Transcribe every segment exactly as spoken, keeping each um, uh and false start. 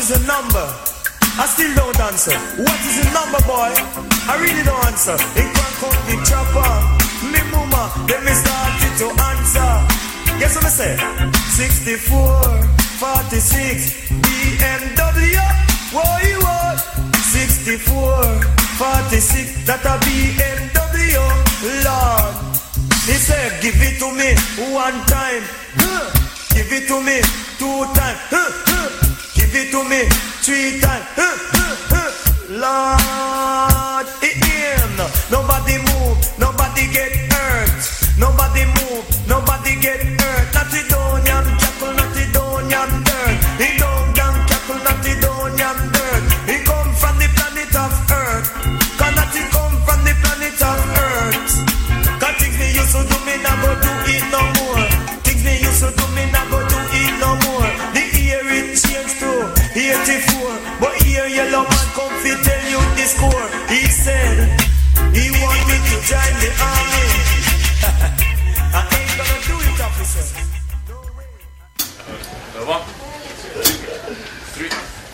is a number? I still don't answer. What is the number, boy? I really don't answer. It can't come the chopper. Me mama, let me start it to answer. Guess what I say? sixty-four, forty-six, B M W. What you want? sixty-four, forty-six, that a B M W. Lord, he said, give it to me one time. Huh. Give it to me two times. Huh. Huh. Give it to me three times. Huh. Huh. Huh. Lord, it him. Nobody move, nobody get hurt. Nobody move, nobody get hurt. Not it down yam jackal, not it down yam dirt. He don't yam jackal, not it down yam dirt. He come from the planet of Earth. Cannot he come from the planet of Earth? Cause things me used to do, me not go do it no more. Things me used to do, me not go do it no more. The year it changed to eighty-four. But here yellow man come fi tell you the score. He said he want me to join the army. I ain't gonna do it, officer. No way. One, three.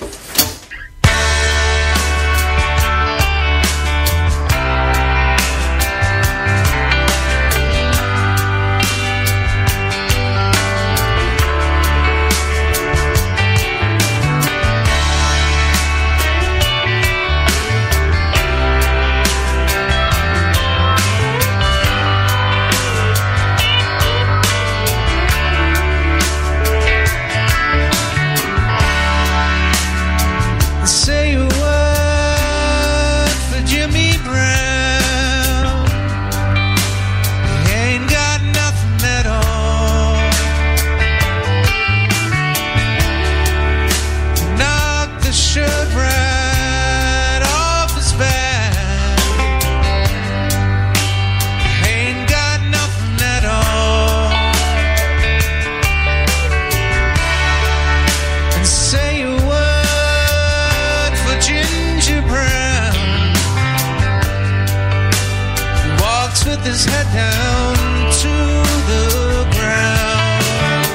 His head down to the ground,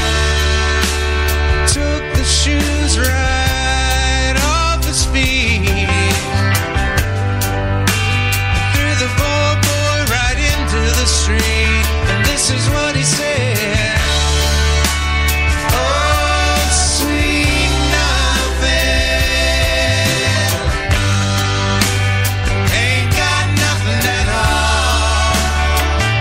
took the shoes right off his feet, threw the poor boy right into the street, and this is what he said. Ain't got nothing at all.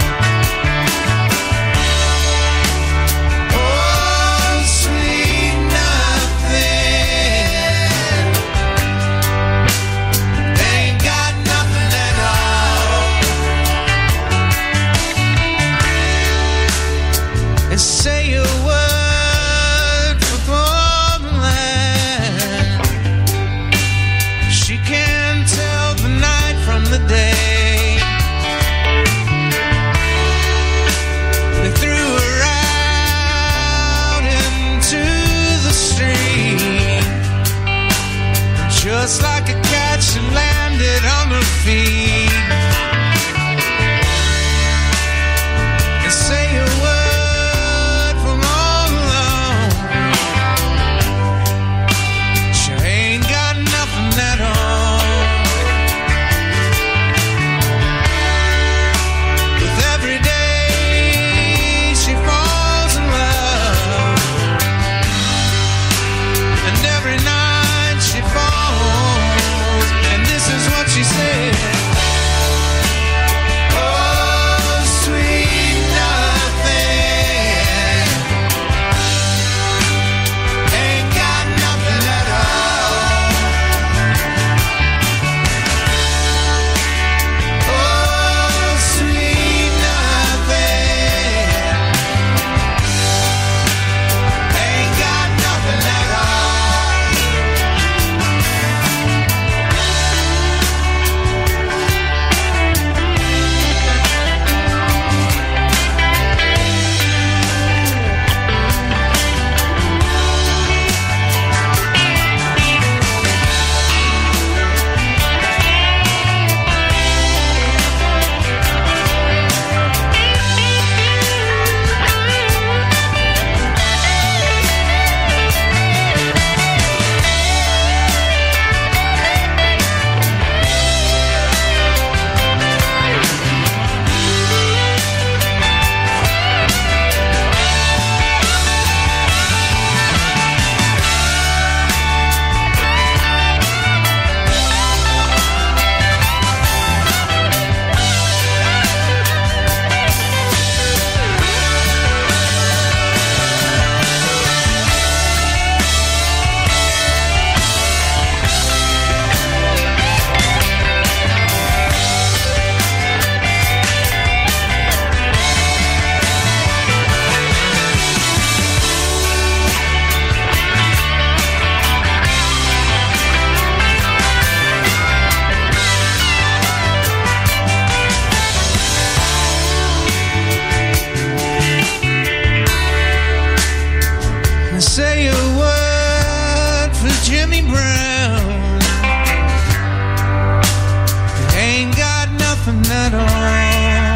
Jimmy Brown. They ain't got nothing at all.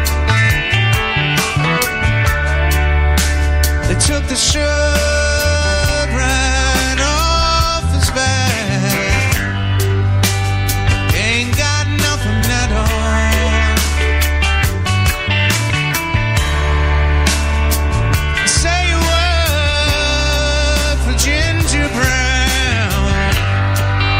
They took the shirt right off his back. They ain't got nothing at all. Say a word for Ginger Brown.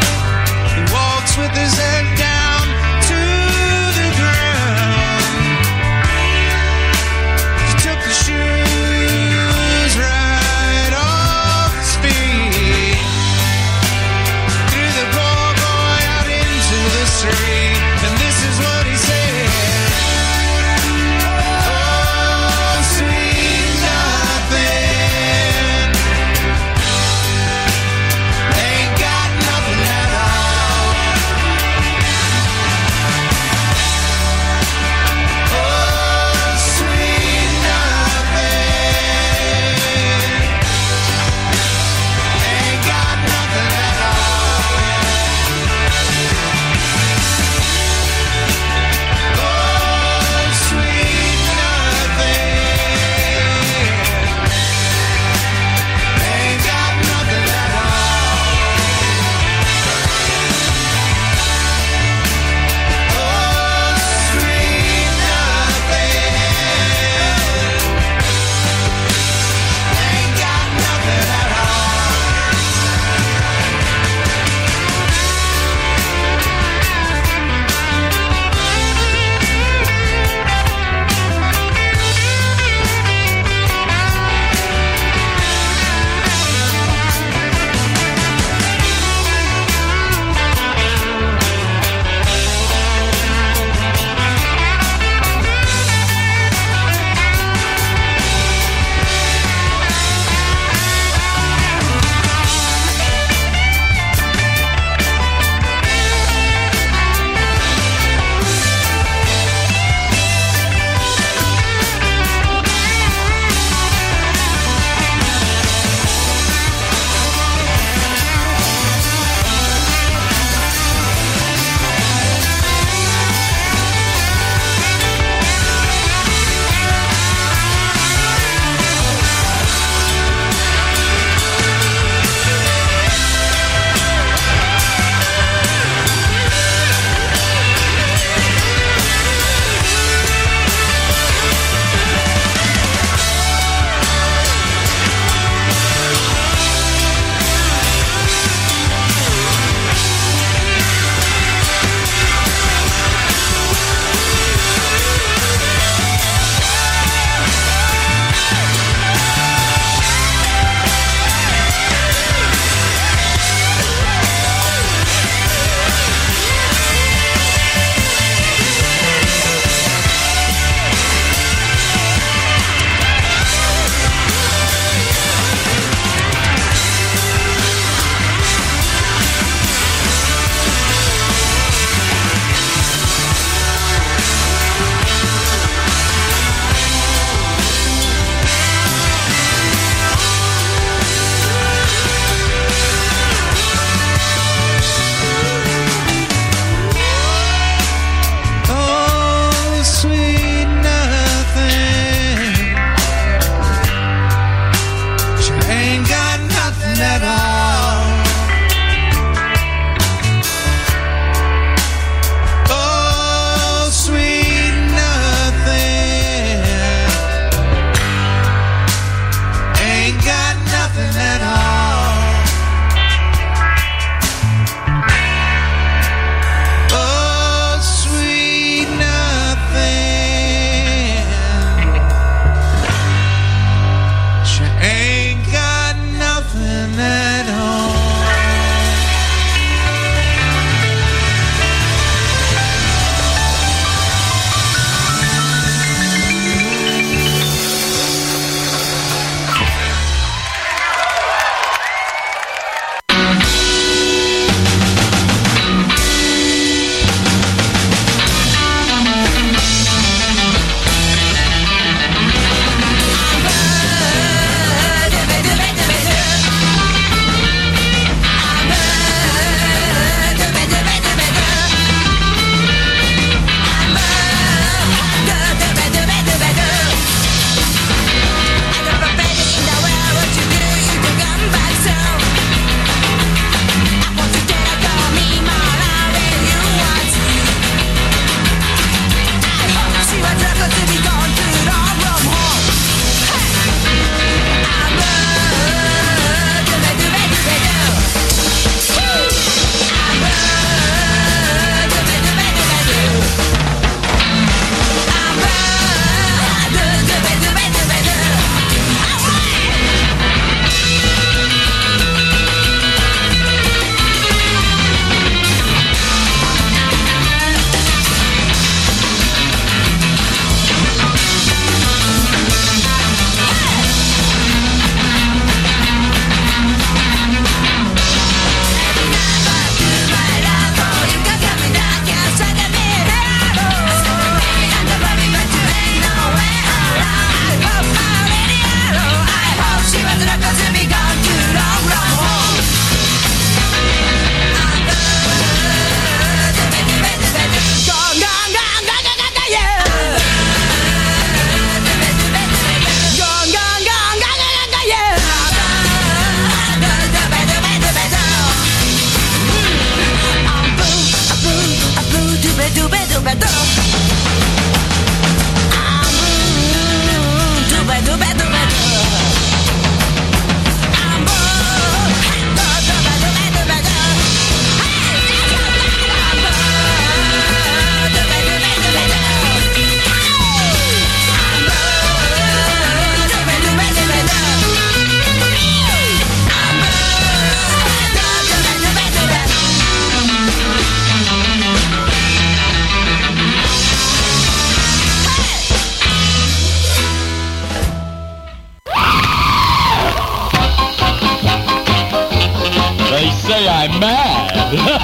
say I'm mad.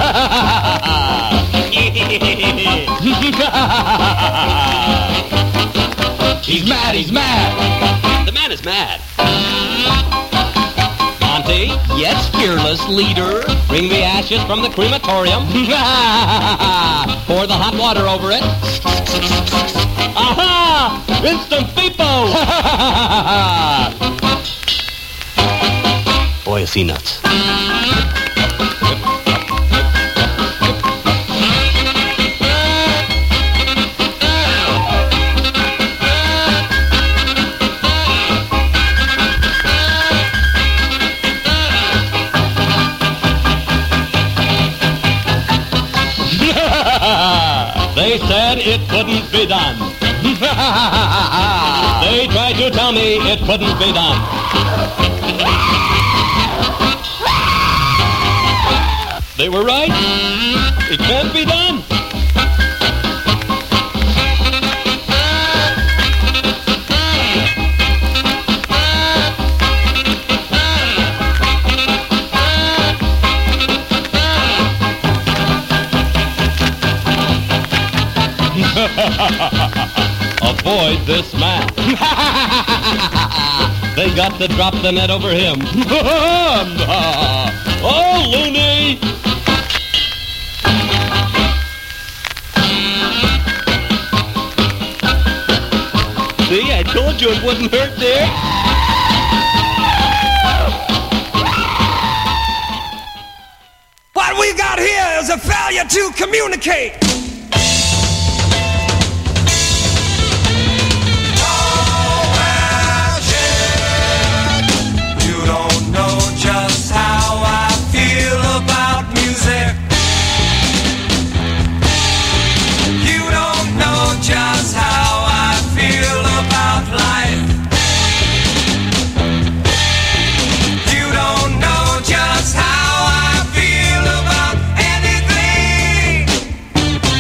He's mad, he's mad. The man is mad. Monty? Yes, fearless leader. Bring the ashes from the crematorium. Pour the hot water over it. Aha! Instant people! Boy, is he nuts. They said it couldn't be done. They tried to tell me it couldn't be done. They were right. It can't be done. Avoid this man. They got to drop the net over him. Oh, loony! See, I told you it wouldn't hurt, dear. What we got here is a failure to communicate. Just how I feel about music. You don't know just how I feel about life. You don't know just how I feel about anything.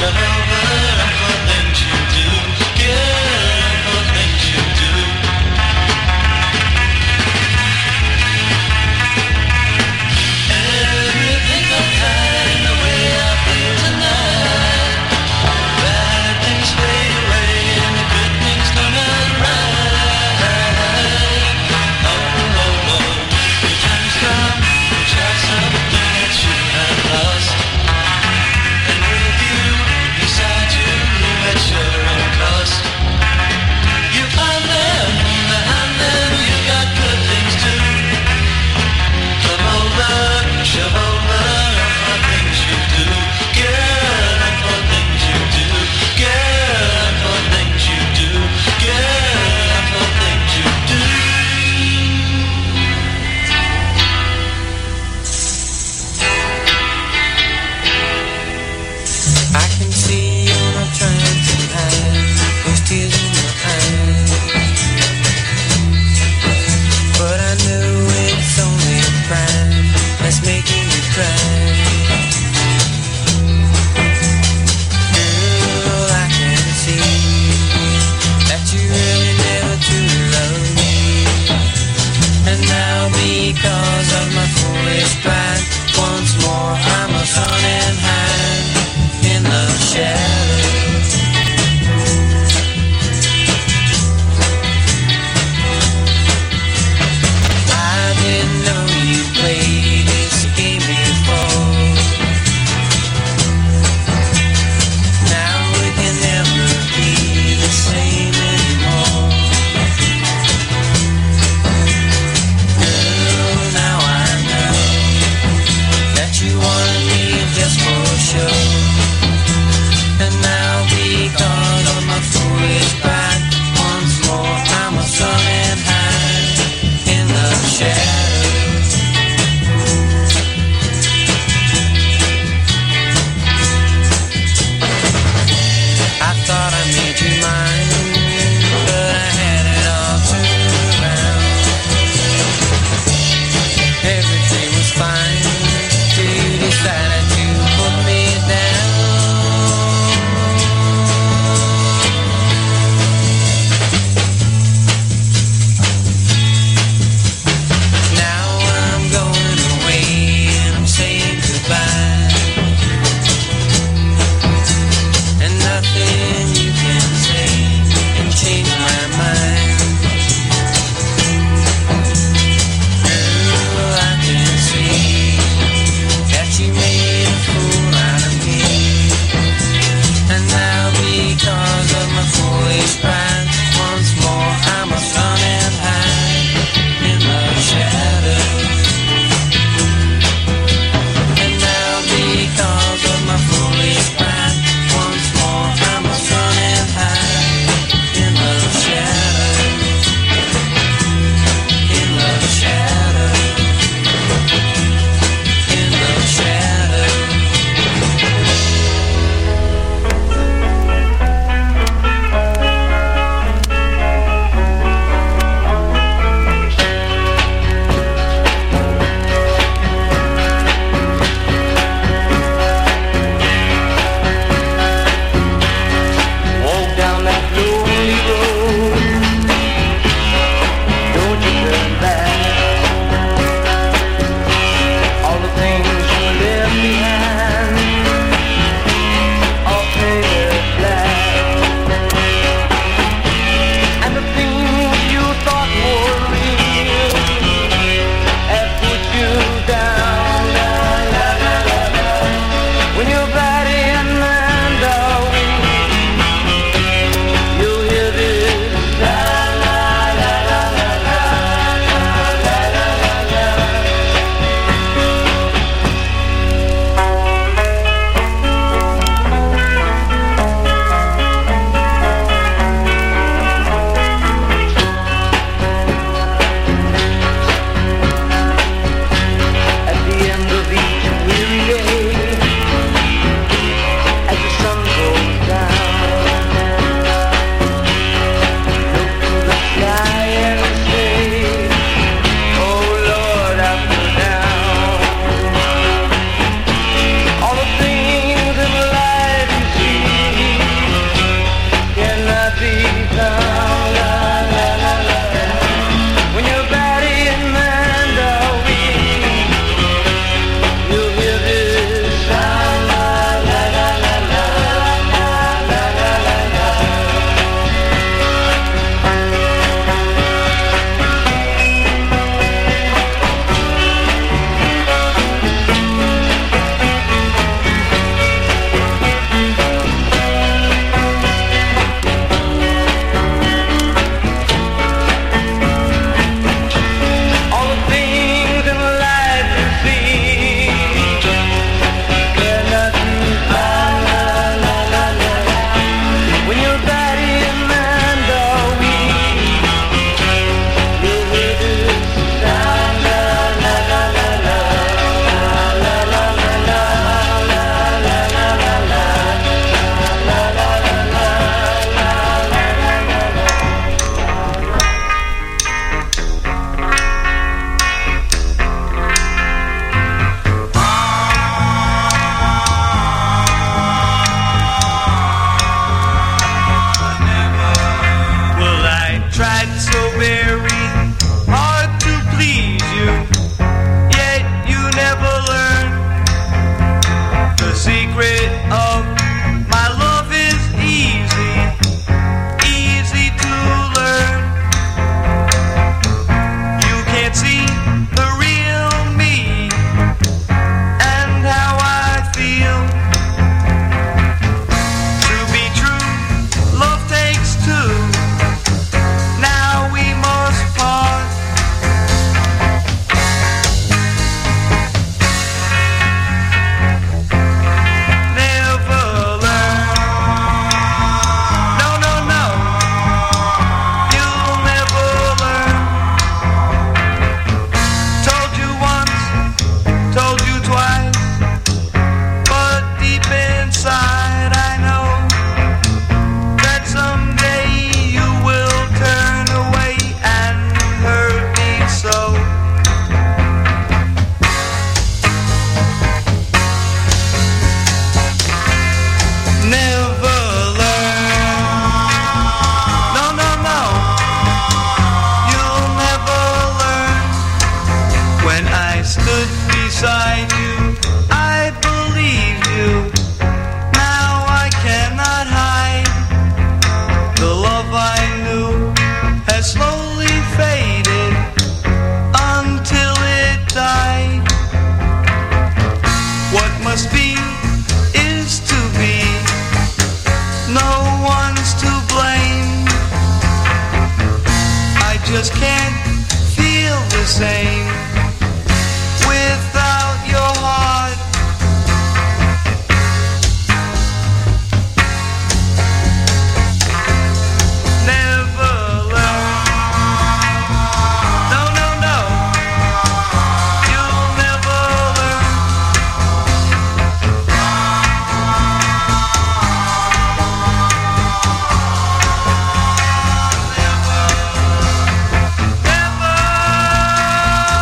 At secret of my love is easy, easy to learn. You can't see the real me and how I feel. To be true, love takes two. Now we must part. Never learn. No, no, no. You'll never learn. Told you once, told you twice, but deep inside I know that someday you will turn away and hurt me so. Never learn. No, no, no. You'll never learn. When I stood beside you, I believed you. Now I cannot hide. The love I knew has slowly faded until it died. What must be is to be. No one's to blame. I just can't feel the same without your heart. Never learn. No, no, no. You'll never learn. Never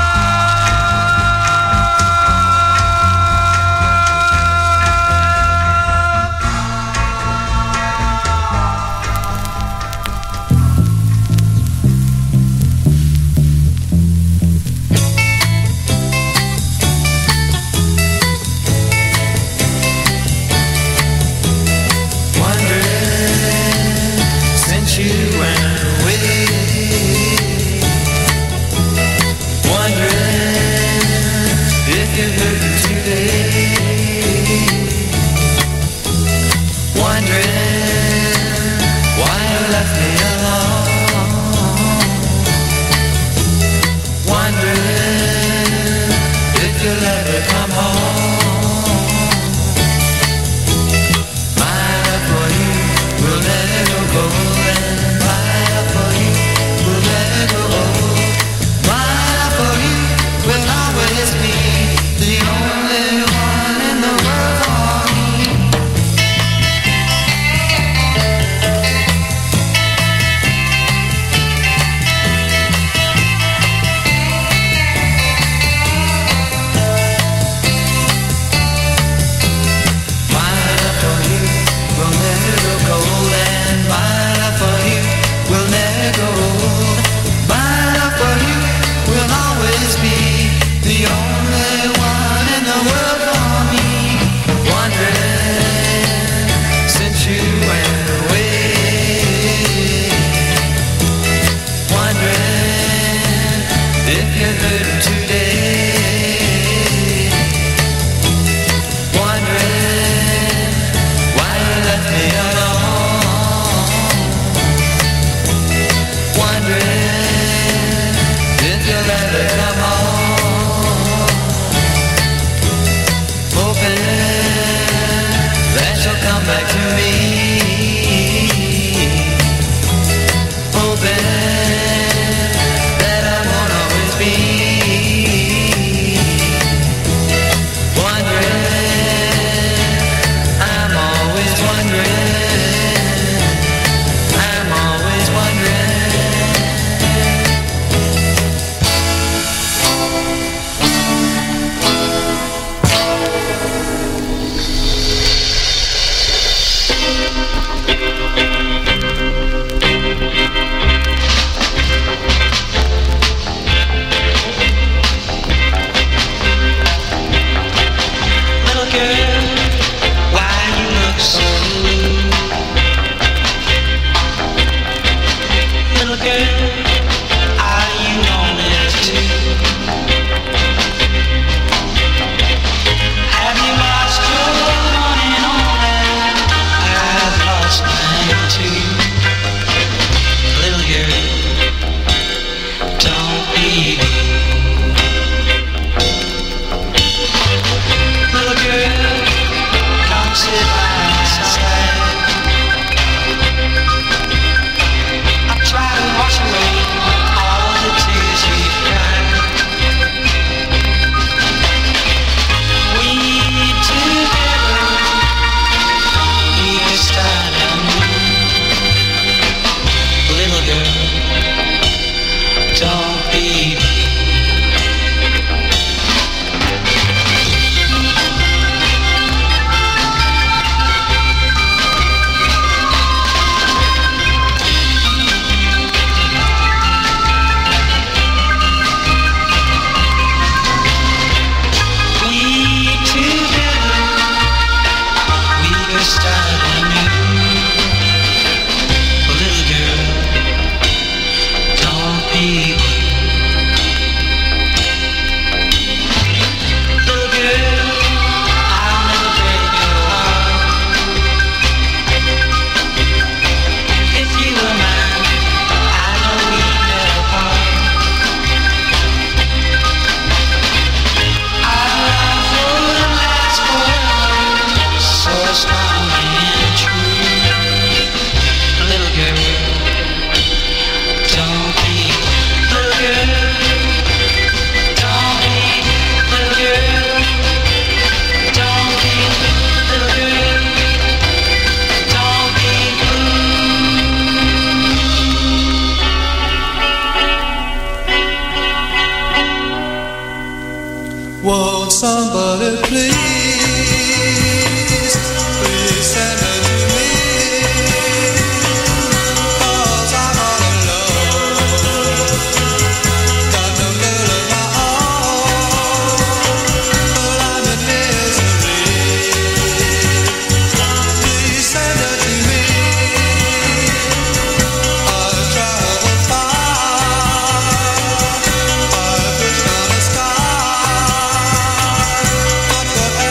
But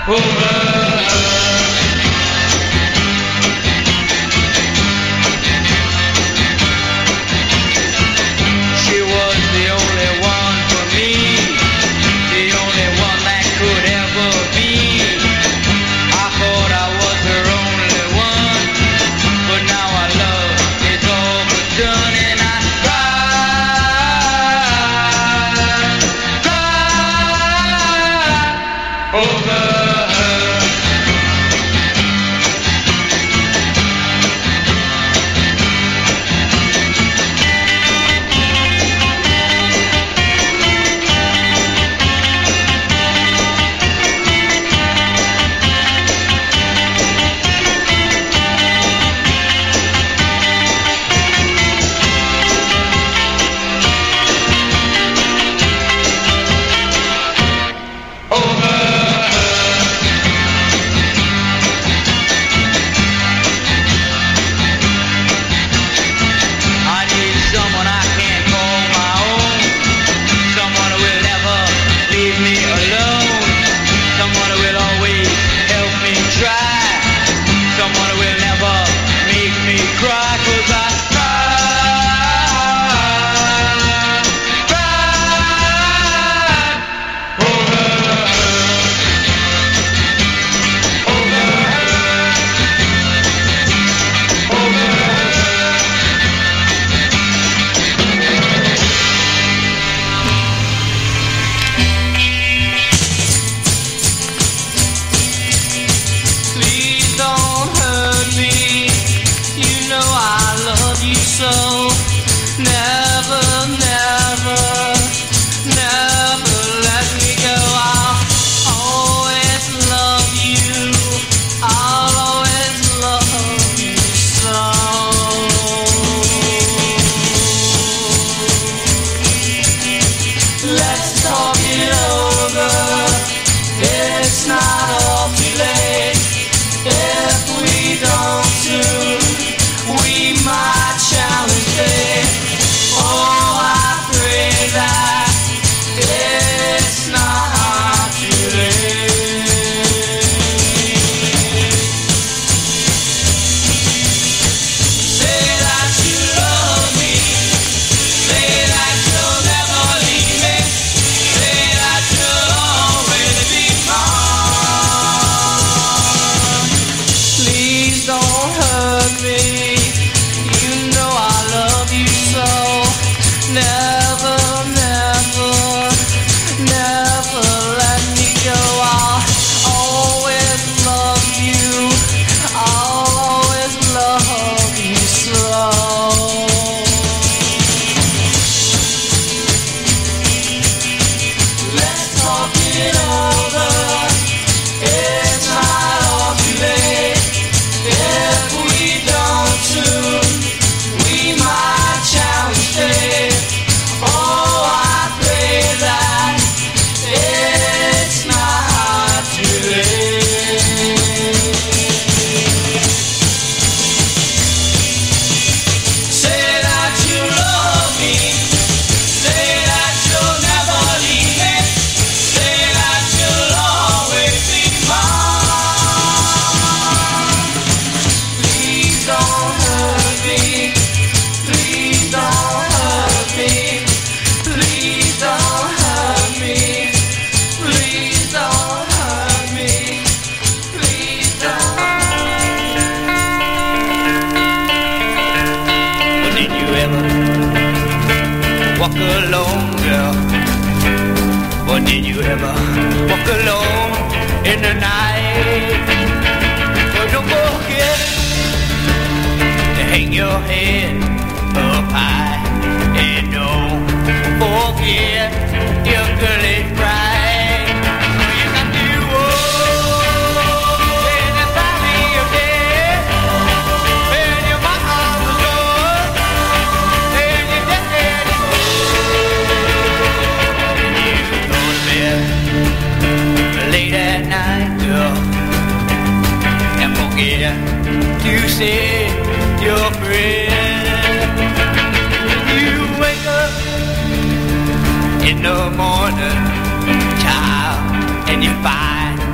in the morning, child, and you find that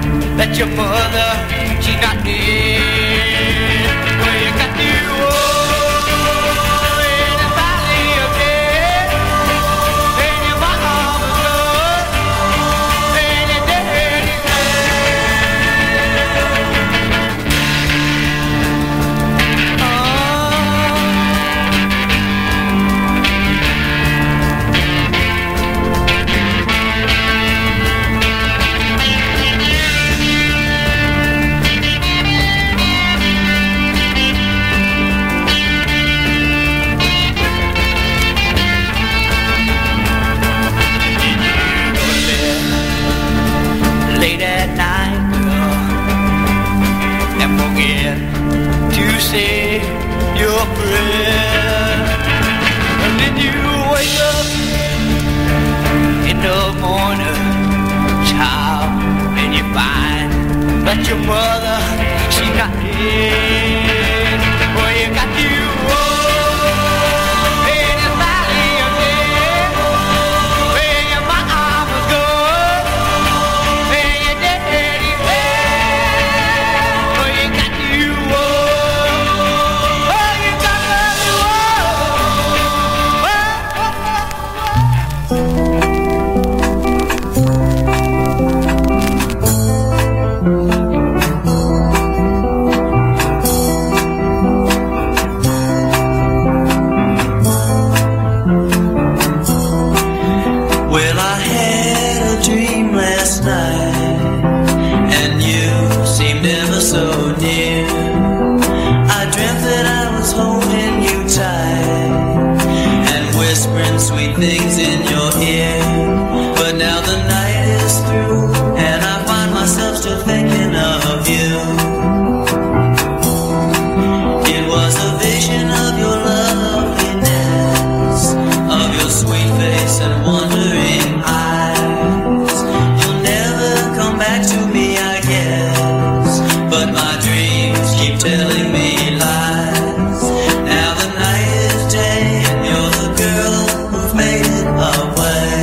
but your mother, she's not dead. Well, you got to oh, in the valley of death, and your mama's blood, and your daddy's late at night, girl, and forget to say your prayer. And then you wake up in the morning, child, and you find that your mother, she's not dead. Well, you got to oh, in the valley of death, where your mama was good. Well, I had a dream last night, and you seemed ever so near. I dreamt that I was holding you tight and whispering sweet things in your ear. But now the night is through, and I find myself still thinking of you. It was a vision of your loveliness, of your sweet face and wondering eyes. You'll never come back to me, I guess, but my dreams keep telling me lies. Now the night is day, and you're the girl who faded away.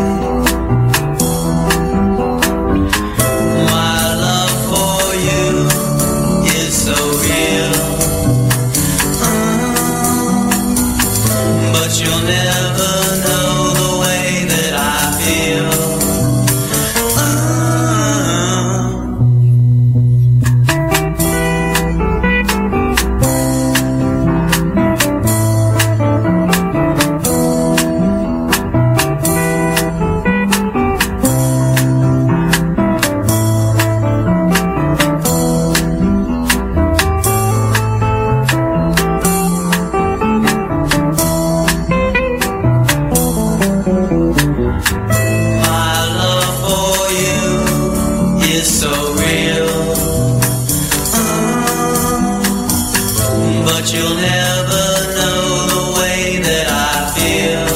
My love for you is so real, uh, but you'll never know the way that I feel. My love for you is so real, uh, but you'll never know the way that I feel.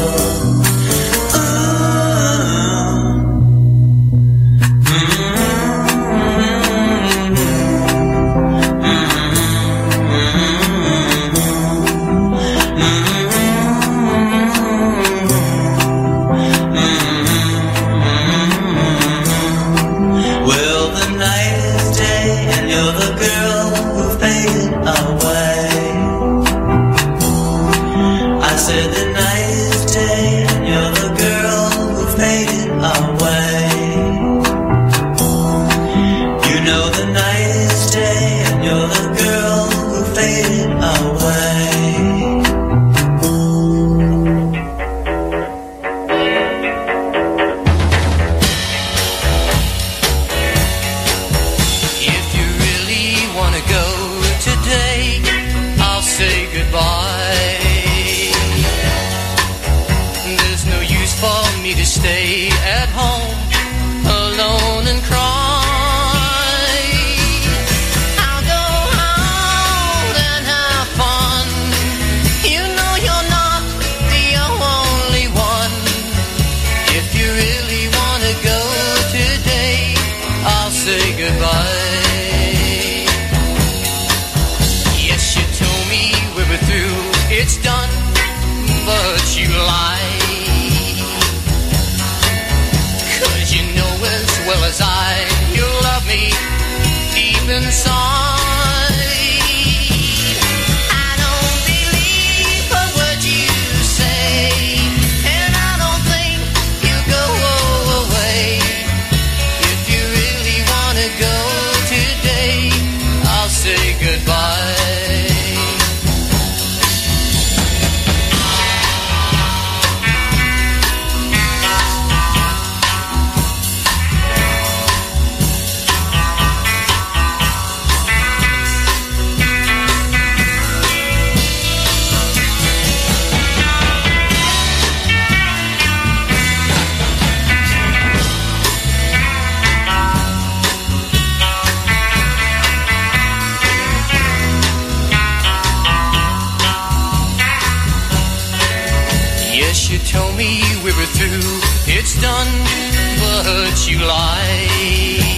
Well, the night is day, and you're the girl who faded away. I said the night is day, and you're the girl who faded away. You know the night is day, and you're the girl who faded away. If you really want to go today, I'll say goodbye. There's no use for me to stay at home alone and cry. I'll go out and have fun. You know you're not the only one. If you really want to go today, I'll say goodbye. Yes, you told me we were through, it's done, but you lied. 'Cause you know as well as I, you love me inside. I don't believe a word you say, and I don't think you'll go away. If you really want to go today, I'll say goodbye. You told me we were through, it's done, but you lied.